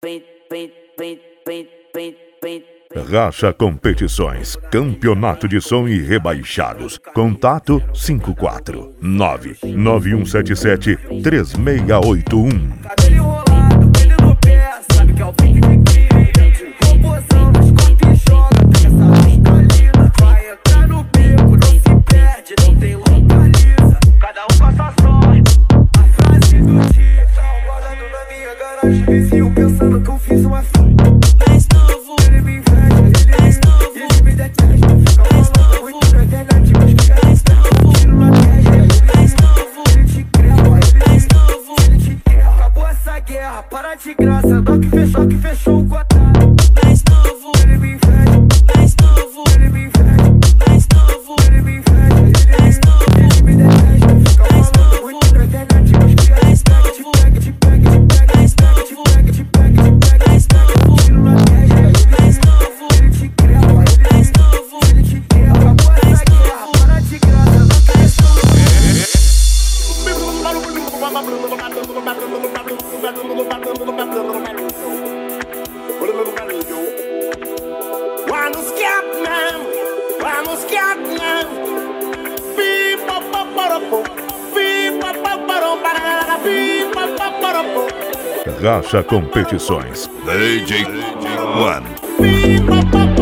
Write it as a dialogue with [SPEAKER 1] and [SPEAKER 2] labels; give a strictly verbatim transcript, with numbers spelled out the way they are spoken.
[SPEAKER 1] Racha Competições, Campeonato de Som e Rebaixados. Contato cinco quatro nove nove um sete sete três seis oito um.
[SPEAKER 2] Cabelo enrolado, brilho no pé, sabe que é o pique que cria. Composição nos corpos e joga, pega essa luz linda. Vai entrar no beco, não se perde, não tem localiza. Cada um com a sua sorte, a frase do dia. Tá rolando na minha garagem, vizinho pensando que eu fiz uma fita.
[SPEAKER 3] Mais novo,
[SPEAKER 2] Ele me inveja, ele,
[SPEAKER 3] mais novo,
[SPEAKER 2] ele me detesta. Fica
[SPEAKER 3] mais
[SPEAKER 2] falando
[SPEAKER 3] novo,
[SPEAKER 2] muito na internet, mas que é
[SPEAKER 3] mais novo,
[SPEAKER 2] tiro na testa.
[SPEAKER 3] mais novo,
[SPEAKER 2] Ele te creva, ele
[SPEAKER 3] mais novo,
[SPEAKER 2] ele te quer. Acabou essa guerra, para de graça. Dó que fechou, que fechou o contrato.
[SPEAKER 3] mais novo,
[SPEAKER 2] Ele me inveja,
[SPEAKER 3] mais novo,
[SPEAKER 2] ele me inveja,
[SPEAKER 3] mais novo,
[SPEAKER 2] ele me inveja, ele,
[SPEAKER 3] mais novo,
[SPEAKER 2] ele me detesta. Fica
[SPEAKER 3] mais
[SPEAKER 2] falando
[SPEAKER 3] novo,
[SPEAKER 2] muito na internet, mas que é
[SPEAKER 3] mais novo,
[SPEAKER 2] te pega, te pega, te pega,
[SPEAKER 3] mais
[SPEAKER 2] te pega,
[SPEAKER 3] novo,
[SPEAKER 2] te pega, te pega, te pega,
[SPEAKER 3] mais novo,
[SPEAKER 2] tiro na testa.
[SPEAKER 3] mais novo,
[SPEAKER 2] Ele te creva, ele,
[SPEAKER 3] mais novo,
[SPEAKER 2] ele te quer. Acabou essa guerra, para de graça. Dó que fechou.
[SPEAKER 4] Vamos Scatman, vamos Scatman. Pipa paparapo, pipa paparom, barara, pipa paparapo,
[SPEAKER 1] Racha Competições, D J One.
[SPEAKER 4] pipa paparapo.